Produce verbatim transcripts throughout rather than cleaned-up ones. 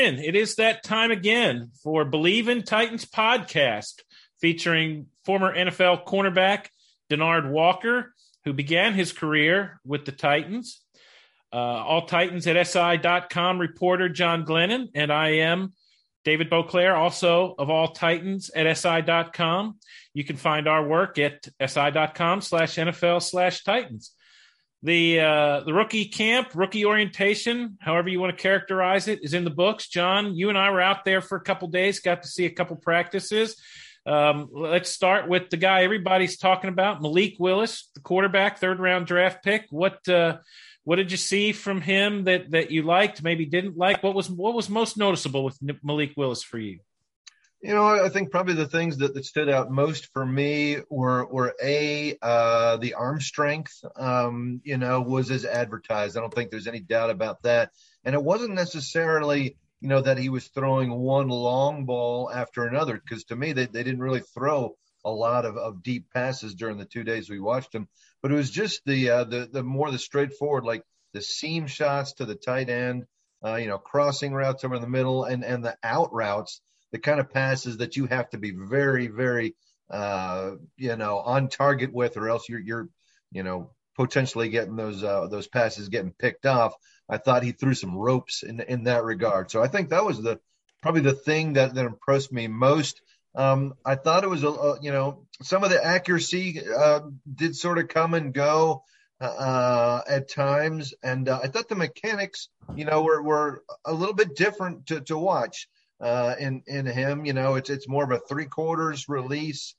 in. It is that time again for Believe in Titans podcast, featuring former N F L cornerback Denard Walker, who began his career with the Titans. Uh, All Titans at S I dot com reporter John Glennon, and I am David Beauclair, also of All Titans at S I dot com. You can find our work at S I dot com slash N F L slash Titans. The uh, the rookie camp, rookie orientation, however you want to characterize it, is in the books. John, you and I were out there for a couple days, got to see a couple practices. Um, let's start with the guy everybody's talking about, Malik Willis, the quarterback, third-round draft pick. What uh, what did you see from him that that you liked, maybe didn't like? What was what was most noticeable with Malik Willis for you? You know, I think probably the things that, that stood out most for me were, were A, uh, the arm strength, um, you know, was as advertised. I don't think there's any doubt about that. And it wasn't necessarily, you know, that he was throwing one long ball after another, because to me, they, they didn't really throw a lot of, of deep passes during the two days we watched him. But it was just the, uh, the, the more the straightforward, like the seam shots to the tight end, uh, you know, crossing routes over in the middle, and, and the out routes. The kind of passes that you have to be very, very, uh, you know, on target with, or else you're, you're, you know, potentially getting those uh, those passes getting picked off. I thought he threw some ropes in in that regard. So I think that was the probably the thing that, that impressed me most. Um, I thought it was, a, a you know, some of the accuracy uh, did sort of come and go uh, at times, and uh, I thought the mechanics, you know, were were a little bit different to to watch. Uh, in, in him, you know, it's, it's more of a three quarters release,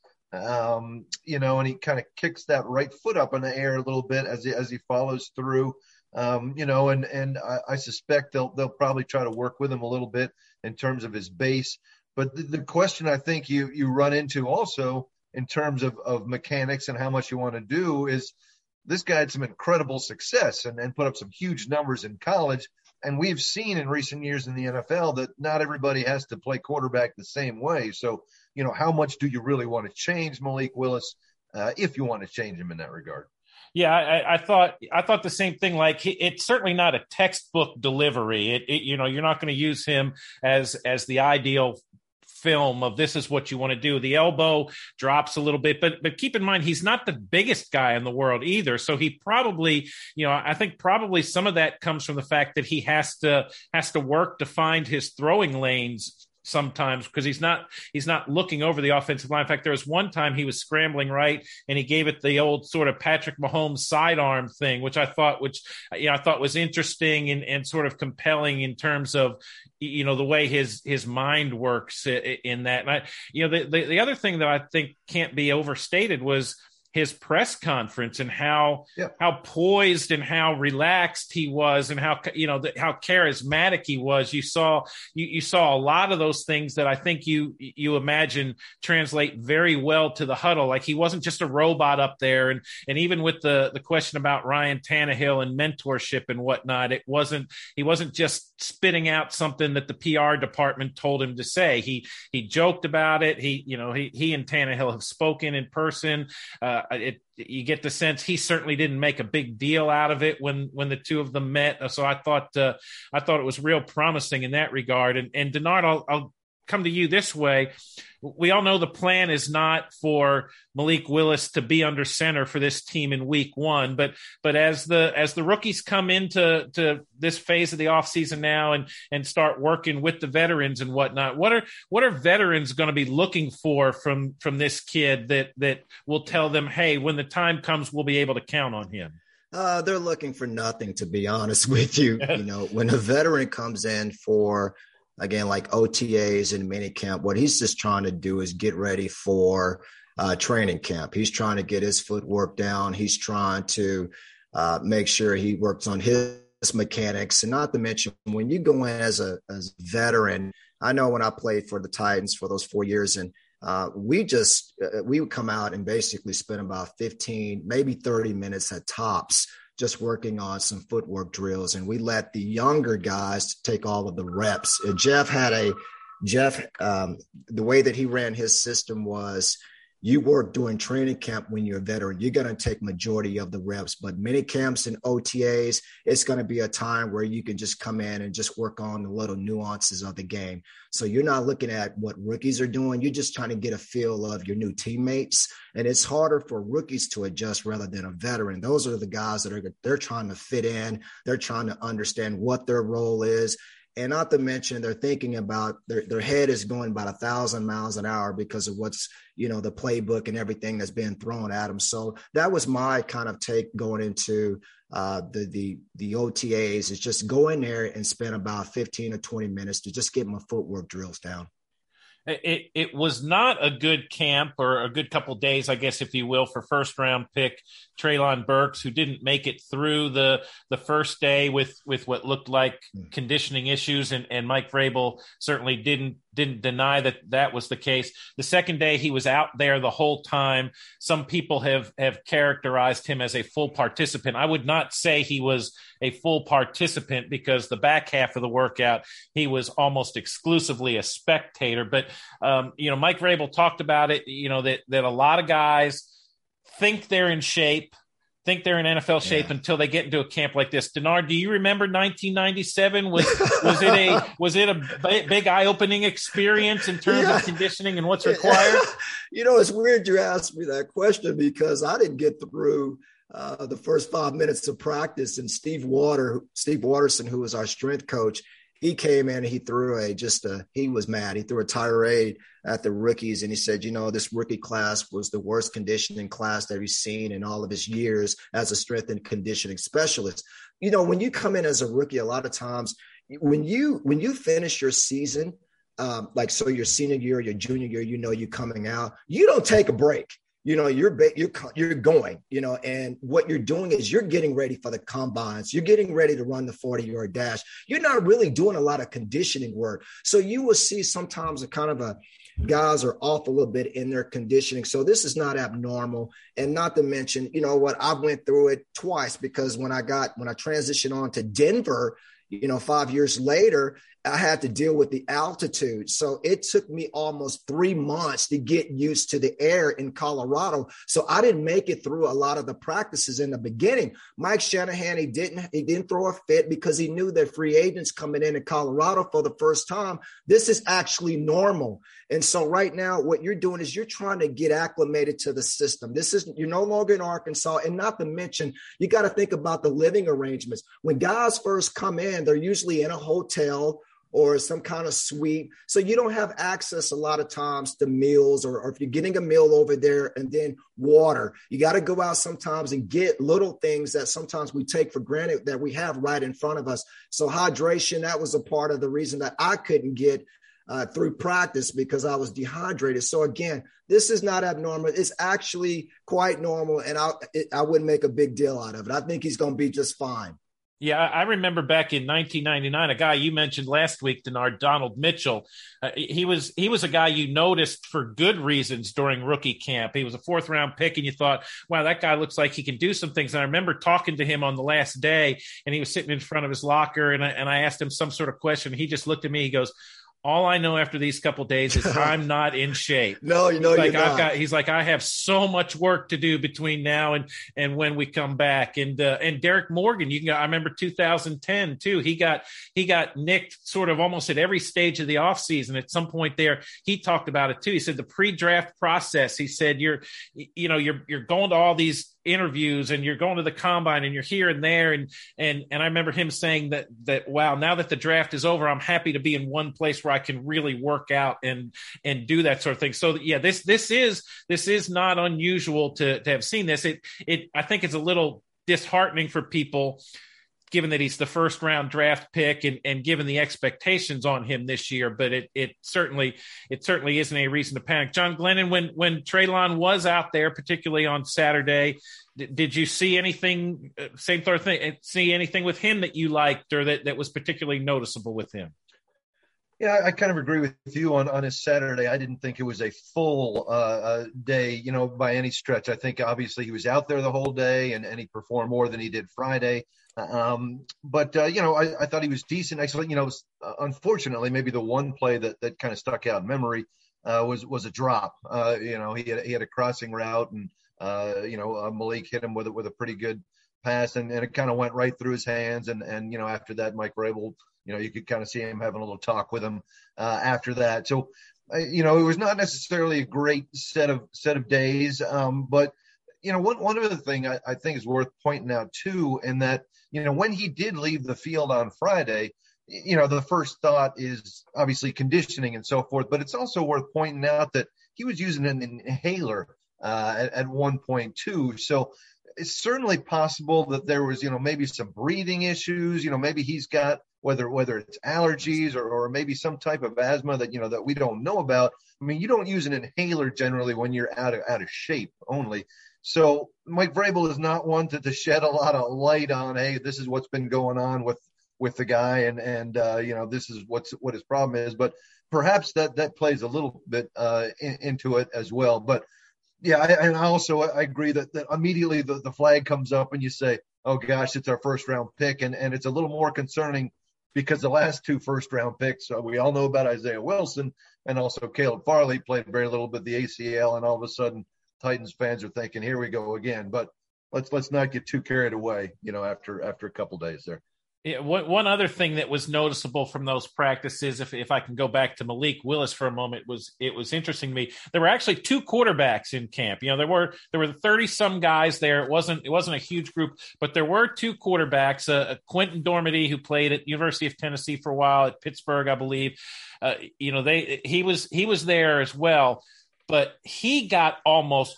um, you know, and he kind of kicks that right foot up in the air a little bit as he, as he follows through, um, you know, and, and I, I suspect they'll, they'll probably try to work with him a little bit in terms of his base. But the, the question I think you, you run into also in terms of, of mechanics and how much you want to do is this guy had some incredible success and, and put up some huge numbers in college. And we've seen in recent years in the N F L that not everybody has to play quarterback the same way. So, you know, how much do you really want to change Malik Willis uh, if you want to change him in that regard? Yeah, I, I thought I thought the same thing. Like, it's certainly not a textbook delivery. It, it you know, you're not going to use him as as the ideal film of this is what you want to do. The elbow drops a little bit, but but keep in mind, he's not the biggest guy in the world either. So he probably, you know, I think probably some of that comes from the fact that he has to has to work to find his throwing lanes sometimes, because he's not he's not looking over the offensive line. In fact, there was one time he was scrambling right and he gave it the old sort of Patrick Mahomes sidearm thing, which I thought which you know I thought was interesting and, and sort of compelling in terms of, you know, the way his his mind works in that. And I, you know, the, the the other thing that I think can't be overstated was his press conference and how yeah. how poised and how relaxed he was, and how, you know, the, how charismatic he was. You saw you, you saw a lot of those things that I think you you imagine translate very well to the huddle. Like, he wasn't just a robot up there, and and even with the the question about Ryan Tannehill and mentorship and whatnot, it wasn't he wasn't just spitting out something that the P R department told him to say. He he joked about it. He you know he he and Tannehill have spoken in person. Uh, It, you get the sense he certainly didn't make a big deal out of it when, when the two of them met. So I thought uh, I thought it was real promising in that regard. And, and Denard, I'll, I'll come to you this way. We all know the plan is not for Malik Willis to be under center for this team in week one, but but as the as the rookies come into to this phase of the offseason now and and start working with the veterans and whatnot, what are what are veterans going to be looking for from from this kid that that will tell them, hey, when the time comes, we'll be able to count on him? Uh, they're looking for nothing, to be honest with you. You know, when a veteran comes in for, again, like O T As and minicamp, what he's just trying to do is get ready for uh, training camp. He's trying to get his footwork down. He's trying to uh, make sure he works on his mechanics. And not to mention, when you go in as a, as a veteran, I know when I played for the Titans for those four years, and uh, we just uh, we would come out and basically spend about fifteen, maybe thirty minutes at tops just working on some footwork drills. And we let the younger guys take all of the reps. And Jeff had a, Jeff, um, the way that he ran his system was you work during training camp when you're a veteran, you're going to take majority of the reps, but mini camps and O T As, it's going to be a time where you can just come in and just work on the little nuances of the game. So you're not looking at what rookies are doing. You're just trying to get a feel of your new teammates. And it's harder for rookies to adjust rather than a veteran. Those are the guys that are, they're trying to fit in. They're trying to understand what their role is. And not to mention, they're thinking about their, their head is going about a thousand miles an hour because of what's, you know, the playbook and everything that's being thrown at them. So that was my kind of take going into uh, the, the, the O T As, is just go in there and spend about fifteen or twenty minutes to just get my footwork drills down. It it was not a good camp, or a good couple days, I guess, if you will, for first round pick Treylon Burks, who didn't make it through the the first day with with what looked like conditioning issues, and, and Mike Vrabel certainly didn't didn't deny that that was the case. The second day, he was out there the whole time. Some people have have characterized him as a full participant. I would not say he was a full participant, because the back half of the workout, he was almost exclusively a spectator. But um, you know, Mike Vrabel talked about it, you know, that that a lot of guys think they're in shape, think they're in N F L shape, yeah, until they get into a camp like this. Denard, do you remember nineteen ninety-seven? Was was it a was it a b- big eye-opening experience in terms yeah. of conditioning and what's required? You know, it's weird you asked me that question, because I didn't get through uh, the first five minutes of practice, and Steve Water, Steve Waterson, who was our strength coach, he came in and he threw a just a he was mad. He threw a tirade at the rookies, and he said, you know, this rookie class was the worst conditioning class that he's seen in all of his years as a strength and conditioning specialist. You know, when you come in as a rookie, a lot of times when you when you finish your season, um, like so your senior year, your junior year, you know, you're coming out, you don't take a break. You know, you're you're you're going, you know, and what you're doing is you're getting ready for the combines. You're getting ready to run the forty-yard dash. You're not really doing a lot of conditioning work. So you will see sometimes a kind of a guys are off a little bit in their conditioning. So this is not abnormal. And not to mention, you know what, I went through it twice, because when I got when I transitioned on to Denver, you know, five years later, I had to deal with the altitude. So it took me almost three months to get used to the air in Colorado. So I didn't make it through a lot of the practices in the beginning. Mike Shanahan, he didn't, he didn't throw a fit, because he knew that free agents coming in in Colorado for the first time, this is actually normal. And so right now, what you're doing is you're trying to get acclimated to the system. This is, you're no longer in Arkansas. And not to mention, you got to think about the living arrangements. When guys first come in, they're usually in a hotel or some kind of suite. So you don't have access a lot of times to meals, or, or if you're getting a meal over there, and then water, you got to go out sometimes and get little things that sometimes we take for granted that we have right in front of us. So hydration, that was a part of the reason that I couldn't get uh, through practice, because I was dehydrated. So again, this is not abnormal. It's actually quite normal. And I, it, I wouldn't make a big deal out of it. I think he's going to be just fine. Yeah, I remember back in nineteen ninety-nine, a guy you mentioned last week, Denard, Donald Mitchell. Uh, he was he was a guy you noticed for good reasons during rookie camp. He was a fourth round pick, and you thought, wow, that guy looks like he can do some things. And I remember talking to him on the last day, and he was sitting in front of his locker, and I, and I asked him some sort of question. He just looked at me. He goes, all I know after these couple of days is I'm not in shape. No, you know, like, you're I've not. got, he's like, I have so much work to do between now and, and when we come back. And, uh, and Derek Morgan, you can go, I remember two thousand ten too. He got, he got nicked sort of almost at every stage of the offseason. At some point there, he talked about it too. He said the pre-draft process, he said, you're, you know, you're, you're going to all these interviews and you're going to the combine and you're here and there. And, and, and I remember him saying that, that, wow, now that the draft is over, I'm happy to be in one place where I can really work out and, and do that sort of thing. So yeah, this, this is, this is not unusual to, to have seen this. It, it, I think it's a little disheartening for people, given that he's the first round draft pick and, and given the expectations on him this year, but it, it certainly, it certainly isn't a reason to panic. John Glennon, when, when Treylon was out there, particularly on Saturday, d- did you see anything, same sort of thing, see anything with him that you liked or that, that was particularly noticeable with him? Yeah, I kind of agree with you on, on his Saturday. I didn't think it was a full uh, uh, day, you know, by any stretch. I think obviously he was out there the whole day and, and he performed more than he did Friday. Um, but, uh, you know, I, I thought he was decent. Actually, you know, uh, unfortunately, maybe the one play that, that kind of stuck out in memory uh, was was a drop. Uh, you know, he had he had a crossing route, and uh, you know uh, Malik hit him with it with a pretty good pass, and, and it kind of went right through his hands. And and you know after that, Mike Vrabel, you know, you could kind of see him having a little talk with him uh, after that. So, uh, you know, it was not necessarily a great set of set of days, um, but you know, one one other thing I, I think is worth pointing out too, in that you know when he did leave the field on Friday, you know, the first thought is obviously conditioning and so forth, but it's also worth pointing out that he was using an inhaler uh, at, at one point too. So it's certainly possible that there was, you know, maybe some breathing issues, you know, maybe he's got whether whether it's allergies or, or maybe some type of asthma that, you know, that we don't know about. I mean, you don't use an inhaler generally when you're out of, out of shape only. So Mike Vrabel is not one to, to shed a lot of light on, hey, this is what's been going on with with the guy, and and uh, you know this is what's what his problem is. But perhaps that that plays a little bit uh, in, into it as well. But yeah, I, and I also I agree that, that immediately the, the flag comes up and you say, oh gosh, it's our first round pick, and and it's a little more concerning because the last two first round picks, uh, we all know about Isaiah Wilson and also Caleb Farley, played very little bit the A C L, and all of a sudden Titans fans are thinking, here we go again. But let's let's not get too carried away, you know, after after a couple days there. Yeah, one other thing that was noticeable from those practices, if if I can go back to Malik Willis for a moment, was it was interesting to me. There were actually two quarterbacks in camp. You know, there were there were thirty some guys there. It wasn't it wasn't a huge group, but there were two quarterbacks. Uh, Quentin Dormady, who played at University of Tennessee for a while, at Pittsburgh, I believe. Uh, you know, they he was he was there as well. But he got almost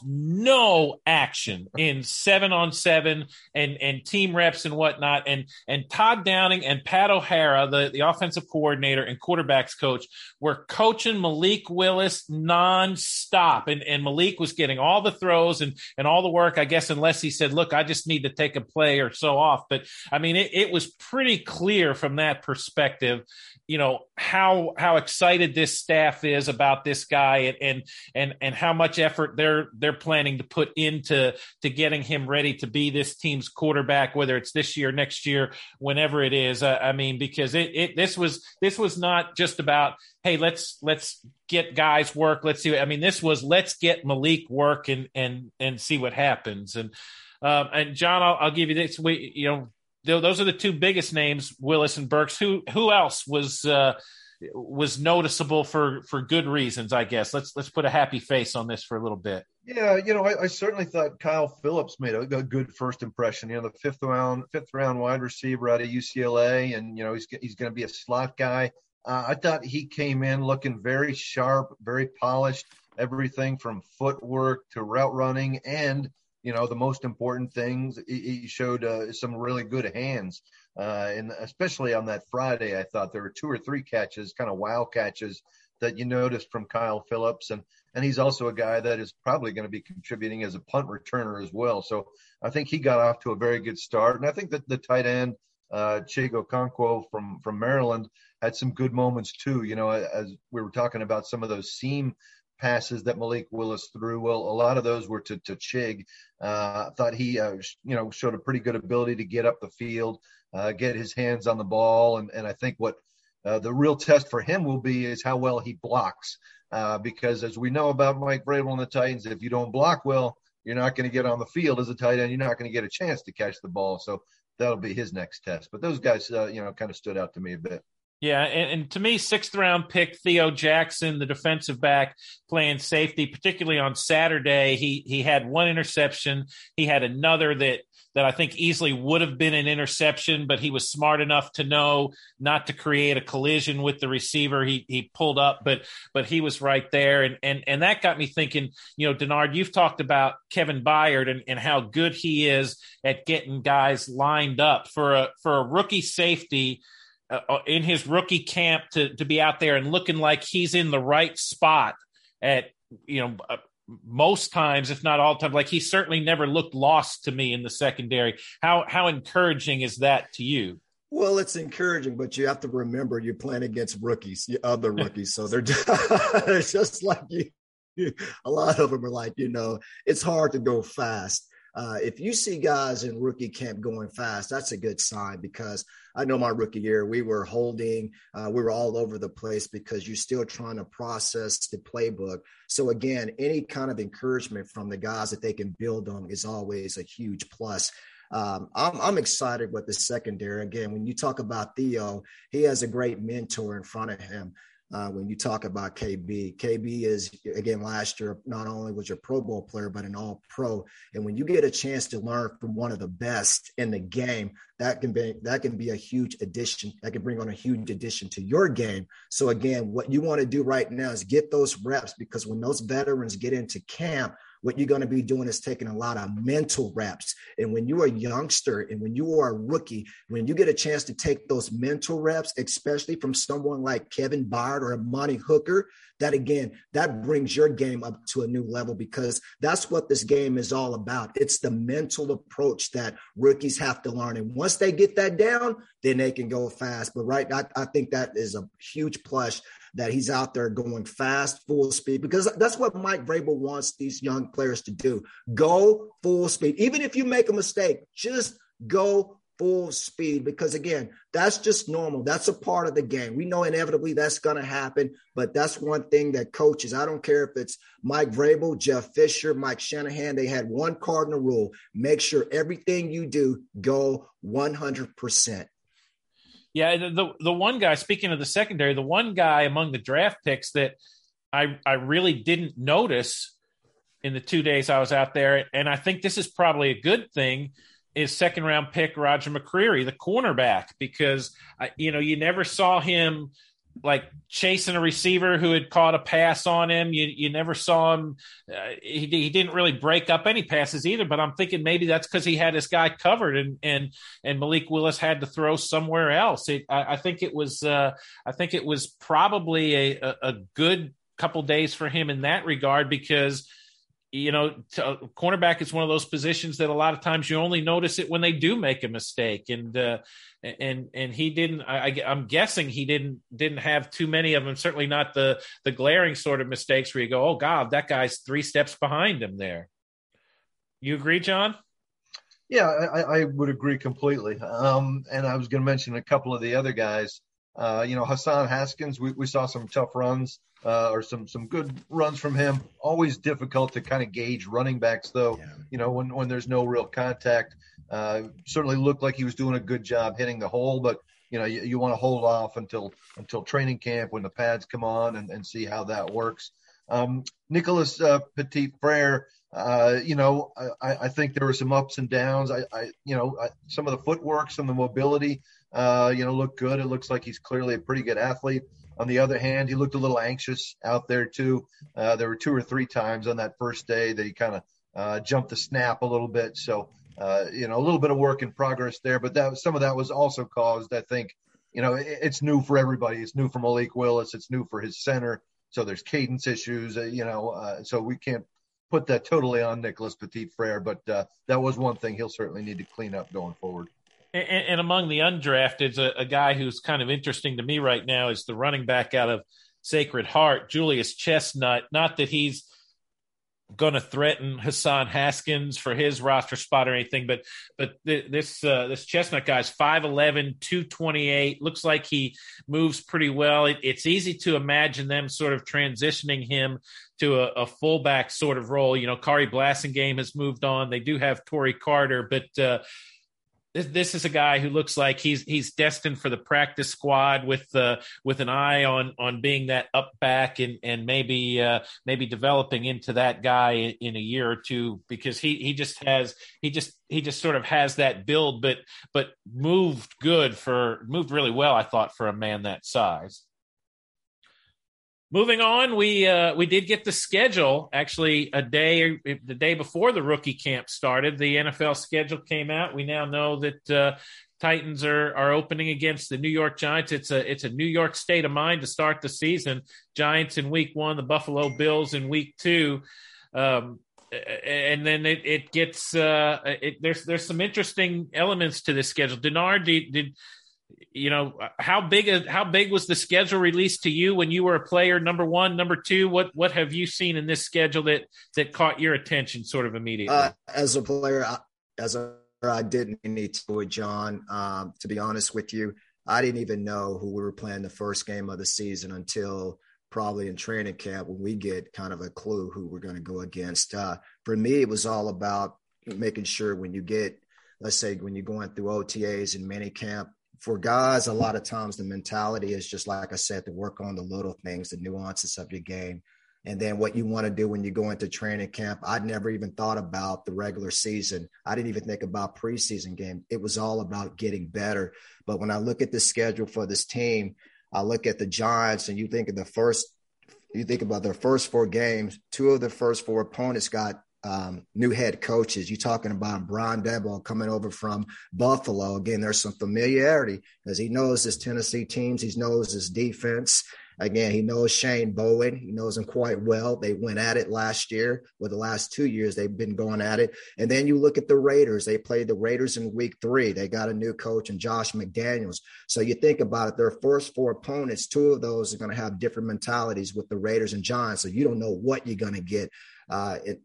no action in seven on seven and, and team reps and whatnot. And, and Todd Downing and Pat O'Hara, the, the offensive coordinator and quarterbacks coach, were coaching Malik Willis nonstop. And, and Malik was getting all the throws and, and all the work, I guess, unless he said, look, I just need to take a play or so off. But I mean, it, it was pretty clear from that perspective, you know, how, how excited this staff is about this guy and, and, and and how much effort they're they're planning to put into to getting him ready to be this team's quarterback, whether it's this year, next year, whenever it is. Uh, I mean, because it, it this was this was not just about, hey, let's let's get guys work. Let's see. I mean, this was let's get Malik work and and and see what happens. And um, and John, I'll, I'll give you this. We you know those are the two biggest names, Willis and Burks. Who who else was uh, was noticeable for, for good reasons, I guess. Let's let's put a happy face on this for a little bit. Yeah, you know, I, I certainly thought Kyle Phillips made a, a good first impression. You know, the fifth round fifth round wide receiver out of U C L A, and you know he's he's going to be a slot guy. Uh, I thought he came in looking very sharp, very polished. Everything from footwork to route running, and you know the most important things, he, he showed uh, some really good hands. Uh, and especially on that Friday, I thought there were two or three catches, kind of wow catches that you noticed from Kyle Phillips. And, and he's also a guy that is probably going to be contributing as a punt returner as well. So I think he got off to a very good start. And I think that the tight end, uh, Chig Okonkwo from, from Maryland, had some good moments too. You know, as we were talking about some of those seam passes that Malik Willis threw. Well, a lot of those were to, to Chig. Uh, I thought he, uh, you know, showed a pretty good ability to get up the field, uh, get his hands on the ball. And, and I think what uh, the real test for him will be is how well he blocks. Uh, because as we know about Mike Vrabel and the Titans, if you don't block well, you're not going to get on the field as a tight end. You're not going to get a chance to catch the ball. So that'll be his next test. But those guys, uh, you know, kind of stood out to me a bit. Yeah, and, and to me, sixth round pick Theo Jackson, the defensive back playing safety, particularly on Saturday, he he had one interception. He had another that that I think easily would have been an interception, but he was smart enough to know not to create a collision with the receiver. He he pulled up, but but he was right there, and and and that got me thinking. You know, Denard, you've talked about Kevin Byard and, and how good he is at getting guys lined up for a for a rookie safety. Uh, in his rookie camp to, to be out there and looking like he's in the right spot at, you know, uh, most times, if not all times, like he certainly never looked lost to me in the secondary. How, how encouraging is that to you? Well, it's encouraging, but you have to remember you're playing against rookies, other rookies. So they're just, it's just like you, you, a lot of them are like, you know, it's hard to go fast. Uh, if you see guys in rookie camp going fast, that's a good sign, because I know my rookie year, we were holding, uh, we were all over the place because you're still trying to process the playbook. So again, any kind of encouragement from the guys that they can build on is always a huge plus. Um, I'm, I'm excited with the secondary. Again, when you talk about Theo, he has a great mentor in front of him. Uh, when you talk about K B, K B is, again, last year, not only was your Pro Bowl player, but an all pro. And when you get a chance to learn from one of the best in the game, that can be, that can be a huge addition. That can bring on a huge addition to your game. So again, what you want to do right now is get those reps, because when those veterans get into camp, what you're going to be doing is taking a lot of mental reps. And when you're a youngster and when you are a rookie, when you get a chance to take those mental reps, especially from someone like Kevin Byard or Amani Hooker, that again, that brings your game up to a new level, because that's what this game is all about. It's the mental approach that rookies have to learn. And once they get that down, then they can go fast. But right, I, I think that is a huge plus, that he's out there going fast, full speed, because that's what Mike Vrabel wants these young players to do. Go full speed. Even if you make a mistake, just go full speed, because again, that's just normal. That's a part of the game. We know inevitably that's going to happen, but that's one thing that coaches, I don't care if it's Mike Vrabel, Jeff Fisher, Mike Shanahan, they had one cardinal rule: make sure everything you do, go one hundred percent. Yeah, the the one guy, speaking of the secondary, the one guy among the draft picks that I I really didn't notice in the two days I was out there, and I think this is probably a good thing, is second round pick Roger McCreary, the cornerback, because I, you know, you never saw him like chasing a receiver who had caught a pass on him. You you never saw him. Uh, he, he didn't really break up any passes either, but I'm thinking maybe that's because he had his guy covered, and, and, and Malik Willis had to throw somewhere else. It, I, I think it was, uh, I think it was probably a, a, a good couple days for him in that regard, because, you know, to, cornerback is one of those positions that a lot of times you only notice it when they do make a mistake. And, uh, and, and he didn't, I, I'm guessing he didn't, didn't have too many of them. Certainly not the, the glaring sort of mistakes where you go, oh God, that guy's three steps behind him there. You agree, John? Yeah, I, I would agree completely. Um, and I was going to mention a couple of the other guys. Uh, you know, Hassan Haskins, we, we saw some tough runs uh, or some some good runs from him. Always difficult to kind of gauge running backs, though, yeah. you know, when, when there's no real contact. Uh, certainly looked like he was doing a good job hitting the hole, but, you know, you, you want to hold off until until training camp when the pads come on and, and see how that works. Um, Nicholas uh, Petit-Frere, uh, you know, I, I think there were some ups and downs. I, I you know, I, some of the footwork, some of the mobility, uh, you know, look good. It looks like he's clearly a pretty good athlete. On the other hand, he looked a little anxious out there too. Uh, there were two or three times on that first day that he kind of uh, jumped the snap a little bit. So, uh, you know, a little bit of work in progress there. But that some of that was also caused, I think, you know, it, it's new for everybody. It's new for Malik Willis. It's new for his center. So there's cadence issues, uh, you know, uh, so we can't put that totally on Nicholas Petit-Frere. But uh, that was one thing he'll certainly need to clean up going forward. And, and among the undrafted, a, a guy who's kind of interesting to me right now is the running back out of Sacred Heart, Julius Chestnut. Not that he's going to threaten Hassan Haskins for his roster spot or anything, but but th- this uh, this Chestnut guy's five eleven, two twenty-eight. Looks like he moves pretty well. It, it's easy to imagine them sort of transitioning him to a, a fullback sort of role. You know, Kari Blasingame has moved on. They do have Torrey Carter, but uh, this is a guy who looks like he's he's destined for the practice squad with uh, with an eye on on being that up back and and maybe uh, maybe developing into that guy in, in a year or two, because he he just has he just he just sort of has that build, but but moved good for moved really well, I thought, for a man that size. Moving on, we uh, we did get the schedule actually a day the day before the rookie camp started. The N F L schedule came out. We now know that uh, Titans are are opening against the New York Giants. It's a it's a New York state of mind to start the season. Giants in week one, the Buffalo Bills in week two, um, and then it it gets uh, it, there's there's some interesting elements to this schedule. Denard, did, did you know, how big a, how big was the schedule released to you when you were a player? Number one, number two, what what have you seen in this schedule that that caught your attention sort of immediately? Uh, as a player, I, as a I didn't need to with John. Um, to be honest with you, I didn't even know who we were playing the first game of the season until probably in training camp when we get kind of a clue who we're going to go against. Uh, for me, it was all about making sure when you get, let's say, when you're going through O T As and mini camp, for guys, a lot of times the mentality is just, like I said, to work on the little things, the nuances of your game. And then what you want to do when you go into training camp, I'd never even thought about the regular season. I didn't even think about preseason game. It was all about getting better. But when I look at the schedule for this team, I look at the Giants and you think of the first, you think about their first four games, two of the first four opponents got Um, new head coaches. You're talking about Brian Daboll coming over from Buffalo. Again, there's some familiarity because he knows his Tennessee teams. He knows his defense. Again, he knows Shane Bowen. He knows him quite well. They went at it last year. Well, the last two years they've been going at it. And then you look at the Raiders. They played the Raiders in week three. They got a new coach in Josh McDaniels. So you think about it, their first four opponents, two of those are going to have different mentalities with the Raiders and Giants. So you don't know what you're going to get uh, it,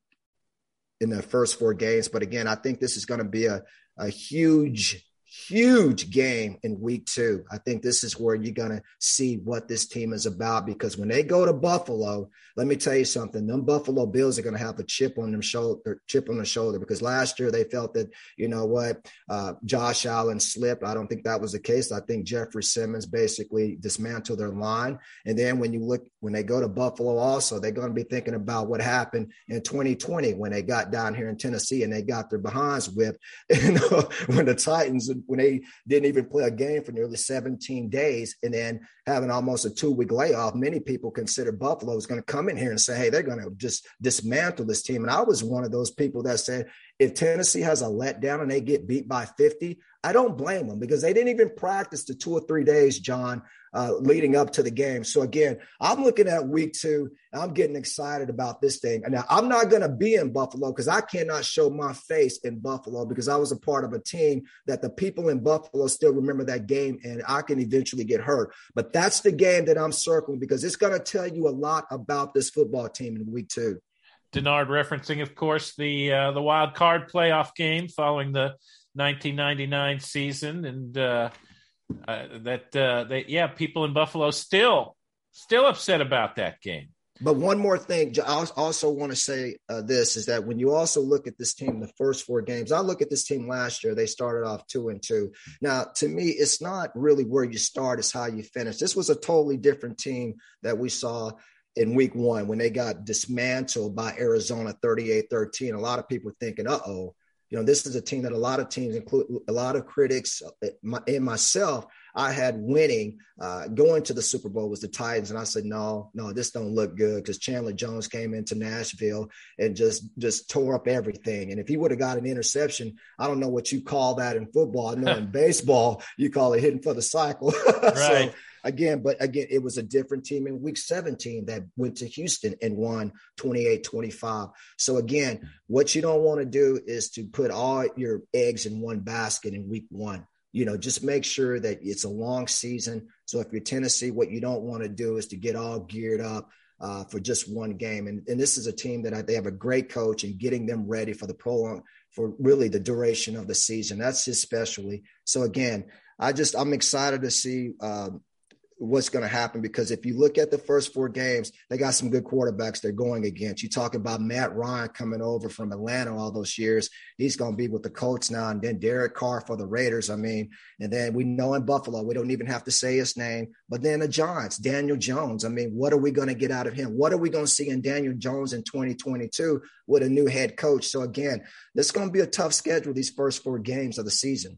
in the first four games. But again, I think this is going to be a, a huge, huge game in week two. I think this is where you're going to see what this team is about, because when they go to Buffalo, let me tell you something, them Buffalo Bills are going to have a chip on them shoulder, chip on the shoulder, because last year they felt that, you know what, uh, Josh Allen slipped. I don't think that was the case. I think Jeffrey Simmons basically dismantled their line. And then when you look, when they go to Buffalo also, they're going to be thinking about what happened in twenty twenty when they got down here in Tennessee and they got their behinds whipped. You know, when the Titans, when they didn't even play a game for nearly seventeen days and then having almost a two-week layoff, many people consider Buffalo is going to come in here and say, hey, they're going to just dismantle this team. And I was one of those people that said, if Tennessee has a letdown and they get beat by fifty, I don't blame them, because they didn't even practice the two or three days, John, uh, leading up to the game. So, again, I'm looking at week two. I'm getting excited about this thing. Now, I'm not going to be in Buffalo because I cannot show my face in Buffalo, because I was a part of a team that the people in Buffalo still remember that game, and I can eventually get hurt. But that's the game that I'm circling, because it's going to tell you a lot about this football team in week two. Denard referencing, of course, the uh, the wild card playoff game following the nineteen ninety-nine season, and uh, uh, that uh, they, yeah, people in Buffalo still still upset about that game. But one more thing, I also want to say uh, this is that when you also look at this team, the first four games, I look at this team last year, they started off two and two. Now, to me, it's not really where you start, it's how you finish. This was a totally different team that we saw in week one when they got dismantled by Arizona thirty-eight thirteen. A lot of people were thinking, uh-oh, you know, this is a team that a lot of teams, include a lot of critics and myself, I had winning uh, going to the Super Bowl was the Titans. And I said, no, no, this don't look good, because Chandler Jones came into Nashville and just, just tore up everything. And if he would have got an interception, I don't know what you call that in football. I know in baseball, you call it hitting for the cycle. Right. So, Again, but again, it was a different team in week seventeen that went to Houston and won twenty-eight twenty-five. So again, what you don't want to do is to put all your eggs in one basket in week one. You know, just make sure that it's a long season. So if you're Tennessee, what you don't want to do is to get all geared up uh, for just one game. And, and this is a team that I, they have a great coach, and getting them ready for the prolong, for really the duration of the season. That's his specialty. So again, I just, I'm excited to see um, what's going to happen, because if you look at the first four games, they got some good quarterbacks they're going against. You talk about Matt Ryan coming over from Atlanta all those years. He's going to be with the Colts now. And then Derek Carr for the Raiders. I mean, and then we know in Buffalo, we don't even have to say his name, but then the Giants, Daniel Jones. I mean, what are we going to get out of him? What are we going to see in Daniel Jones in twenty twenty-two with a new head coach? So again, this is going to be a tough schedule, these first four games of the season.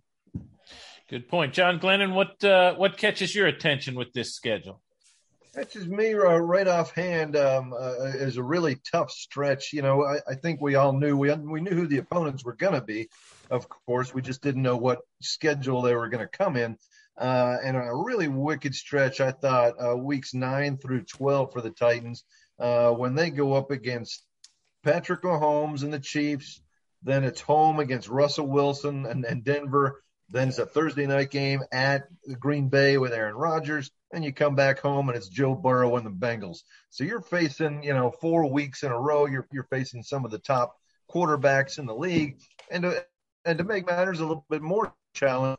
Good point. John Glennon, what uh, what catches your attention with this schedule? Catches me uh, right offhand um, uh, is a really tough stretch. You know, I, I think we all knew we we knew who the opponents were going to be. Of course, we just didn't know what schedule they were going to come in. Uh, and a really wicked stretch, I thought, uh, weeks nine through twelve for the Titans uh, when they go up against Patrick Mahomes and the Chiefs. Then it's home against Russell Wilson and, and Denver. Then it's a Thursday night game at Green Bay with Aaron Rodgers. And you come back home and it's Joe Burrow and the Bengals. So you're facing, you know, four weeks in a row. You're you're facing some of the top quarterbacks in the league. And to, and to make matters a little bit more challenging,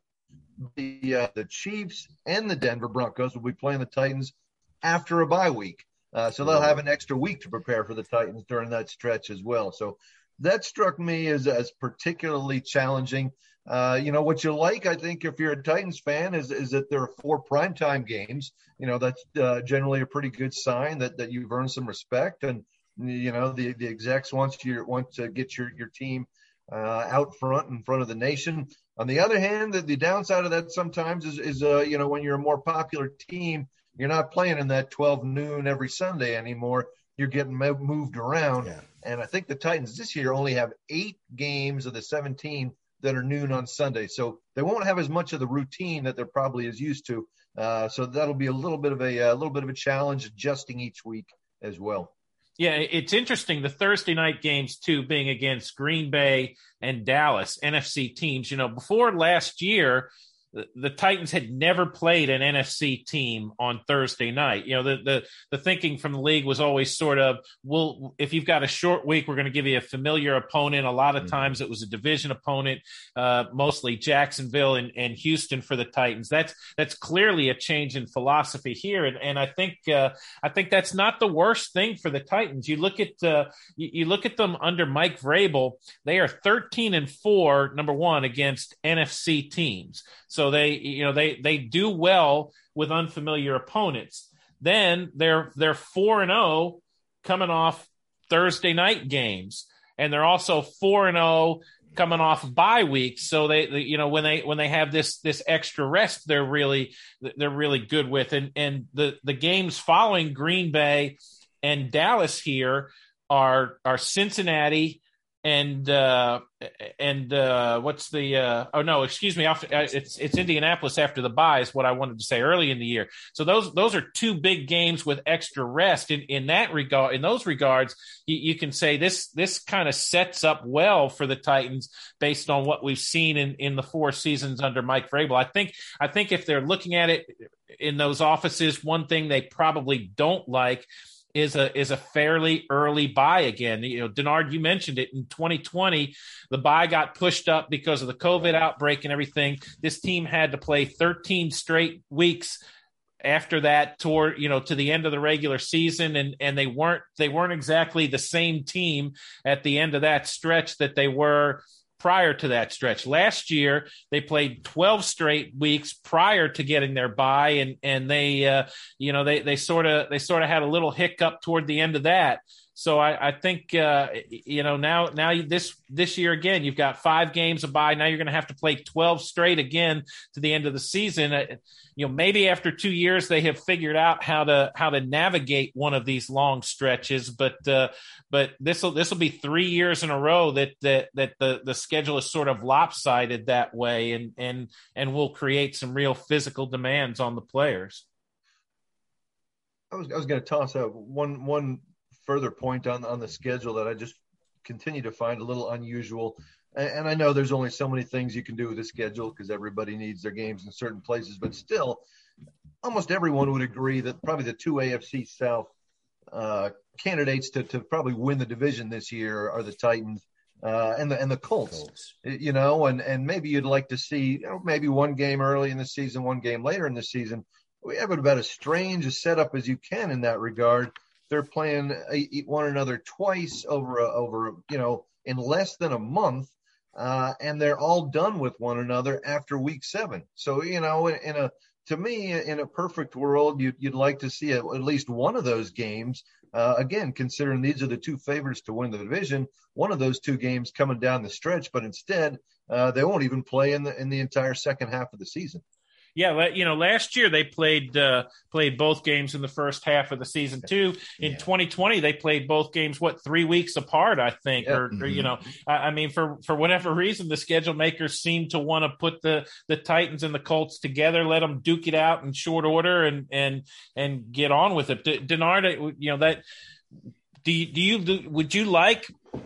the uh, the Chiefs and the Denver Broncos will be playing the Titans after a bye week. Uh, so they'll have an extra week to prepare for the Titans during that stretch as well. So that struck me as, as particularly challenging. Uh, you know, what you like, I think, if you're a Titans fan, is is that there are four primetime games. You know, that's uh, generally a pretty good sign that, that you've earned some respect. And, you know, the, the execs want, you, want to get your, your team uh, out front in front of the nation. On the other hand, the, the downside of that sometimes is, is uh, you know, when you're a more popular team, you're not playing in that twelve noon every Sunday anymore. You're getting moved around. Yeah. And I think the Titans this year only have eight games of the seventeen that are noon on Sunday. So they won't have as much of the routine that they're probably as used to. Uh, so that'll be a little bit of a, a little bit of a challenge adjusting each week as well. Yeah, it's interesting. The Thursday night games, too, being against Green Bay and Dallas, N F C teams. You know, before last year, the, the Titans had never played an N F C team on Thursday night. You know, the the the thinking from the league was always sort of, well, if you've got a short week, we're going to give you a familiar opponent. A lot of mm-hmm. times it was a division opponent, uh, mostly Jacksonville and, and Houston for the Titans. That's that's clearly a change in philosophy here, and and I think uh, I think that's not the worst thing for the Titans. You look at uh, you, you look at them under Mike Vrabel; they are thirteen and four, number one, against N F C teams. So they, you know, they they do well with unfamiliar opponents. Then they're they're four and zero coming off Thursday night games, and they're also four and zero coming off bye weeks. So they, they, you know, when they when they have this this extra rest, they're really they're really good with. And and the the games following Green Bay and Dallas here are are Cincinnati. And uh, and uh, what's the uh, oh no excuse me after, it's it's Indianapolis after the bye is what I wanted to say early in the year. So those those are two big games with extra rest. In in that regard, in those regards, you, you can say this this kind of sets up well for the Titans based on what we've seen in, in the four seasons under Mike Vrabel. I think I think if they're looking at it in those offices, one thing they probably don't like is a is a fairly early bye again. You know, Denard, you mentioned it. In twenty twenty, the bye got pushed up because of the COVID outbreak and everything. This team had to play thirteen straight weeks after that toward, you know, to the end of the regular season, and and they weren't they weren't exactly the same team at the end of that stretch that they were prior to that stretch. Last year, they played twelve straight weeks prior to getting their bye, and and they, uh, you know, they they sort of they sort of had a little hiccup toward the end of that. So I, I think, uh, you know, now now you, this this year again, you've got five games of bye. Now you're going to have to play twelve straight again to the end of the season. Uh, you know, maybe after two years they have figured out how to how to navigate one of these long stretches. But uh, but this will this will be three years in a row that that that the the schedule is sort of lopsided that way, and and and will create some real physical demands on the players. I was I was going to toss out one one. further point on on the schedule that I just continue to find a little unusual. And, and I know there's only so many things you can do with the schedule because everybody needs their games in certain places, but still, almost everyone would agree that probably the two A F C South uh, candidates to, to probably win the division this year are the Titans uh, and the and the Colts. Colts. You know, and and maybe you'd like to see, you know, maybe one game early in the season, one game later in the season. We have about as strange a setup as you can in that regard. They're playing one another twice over, over you know, in less than a month, uh, and they're all done with one another after week seven. So, you know, in, in a to me, in a perfect world, you'd, you'd like to see at least one of those games. Uh, again, considering these are the two favorites to win the division, one of those two games coming down the stretch. But instead, uh, they won't even play in the in the entire second half of the season. Yeah, you know, last year they played uh, played both games in the first half of the season too. In yeah. twenty twenty, they played both games what three weeks apart, I think, yeah. or, mm-hmm. or you know, I, I mean, for for whatever reason, the schedule makers seem to want to put the the Titans and the Colts together, let them duke it out in short order, and and and get on with it. D- Denard, you know that. Do you, do you do, would you like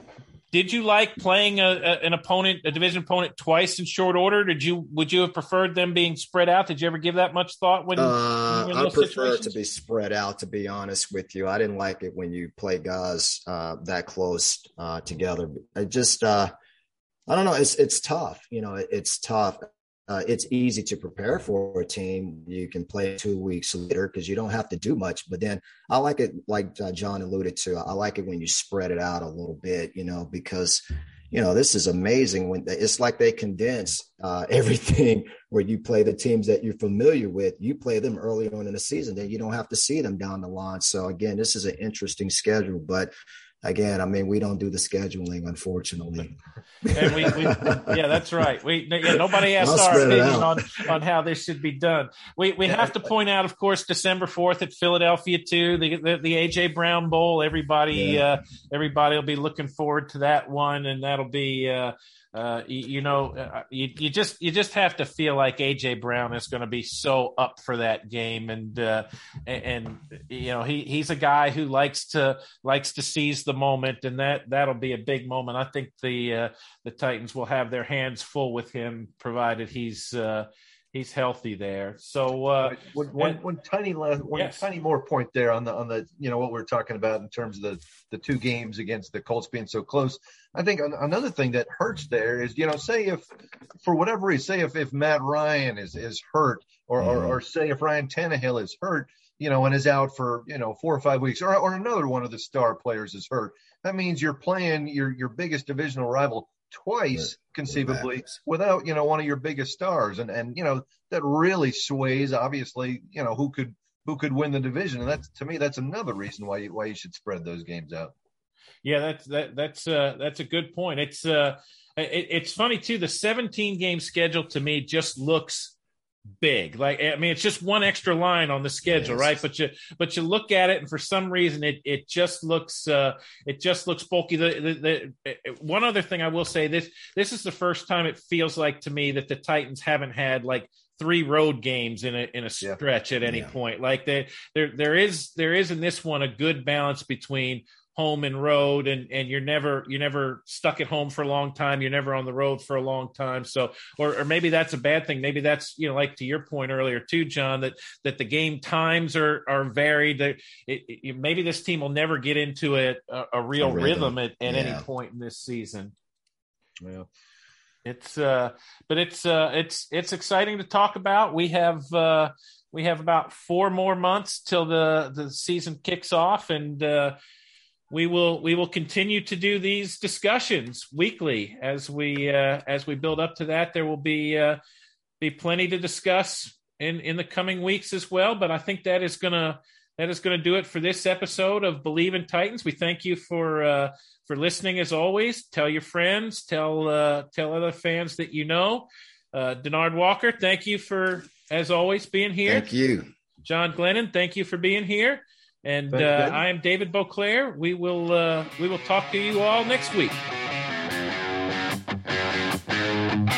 did you like playing a, a, an opponent, a division opponent, twice in short order? Did you would you have preferred them being spread out? Did you ever give that much thought when, uh, when you were in I those prefer situations? to be spread out, to be honest with you. I didn't like it when you play guys uh, that close uh, together. I just uh, I don't know. It's it's tough. You know, it, it's tough. Uh, it's easy to prepare for a team. You can play two weeks later because you don't have to do much. But then I like it, like uh, John alluded to, I like it when you spread it out a little bit, you know, because, you know, this is amazing. When it's like they condense uh, everything where you play the teams that you're familiar with. You play them early on in the season, then you don't have to see them down the line. So, again, this is an interesting schedule. But again, I mean, we don't do the scheduling, unfortunately. And we, we yeah, that's right. We yeah, nobody asked I'll our spread it opinion out. on, on how this should be done. We we have to point out, of course, December fourth at Philadelphia too, the the, the A J Brown Bowl. Everybody Yeah. uh, everybody will be looking forward to that one, and that'll be. Uh, Uh, you, you know, uh, you, you just you just have to feel like A J Brown is going to be so up for that game, and uh, and, and you know he he's a guy who likes to likes to seize the moment, and that that'll be a big moment. I think the uh, the Titans will have their hands full with him, provided he's uh, he's healthy there. So uh, one, one, and, one tiny last, one yes. tiny more point there on the on the you know what we're talking about in terms of the the two games against the Colts being so close. I think another thing that hurts there is, you know, say if for whatever reason, say if, if Matt Ryan is, is hurt or, mm-hmm. or, or say if Ryan Tannehill is hurt, you know, and is out for, you know, four or five weeks or, or another one of the star players is hurt. That means you're playing your, your biggest divisional rival twice, right. conceivably, without, you know, one of your biggest stars. And, and, you know, that really sways, obviously, you know, who could who could win the division. And that's, to me, that's another reason why you, why you should spread those games out. Yeah, that's that that's uh, that's a good point. It's uh, it, it's funny too. The seventeen game schedule to me just looks big. Like I mean, it's just one extra line on the schedule, yes. right? But you but you look at it, and for some reason, it it just looks uh, it just looks bulky. The, the, the one other thing I will say this this is the first time it feels like to me that the Titans haven't had like three road games in a in a stretch yeah. at any yeah. point. Like they, there there is there is in this one a good balance between home and road, and and you're never you're never stuck at home for a long time, you're never on the road for a long time. So or, or maybe that's a bad thing. Maybe that's, you know, like to your point earlier too, John, that that the game times are are varied. That it, it, maybe this team will never get into a a, a real a rhythm. rhythm at, at yeah. any point in this season. Yeah. It's uh but it's uh it's it's exciting to talk about. We have uh we have about four more months till the the season kicks off, and uh We will we will continue to do these discussions weekly as we uh, as we build up to that. There will be uh, be plenty to discuss in, in the coming weeks as well. But I think that is gonna that is gonna do it for this episode of Believe in Titans. We thank you for uh, for listening as always. Tell your friends, tell uh, tell other fans that you know. Uh, Denard Walker, thank you for, as always, being here. Thank you, John Glennon. Thank you for being here. And uh, I am David Beauclair. We will uh, we will talk to you all next week.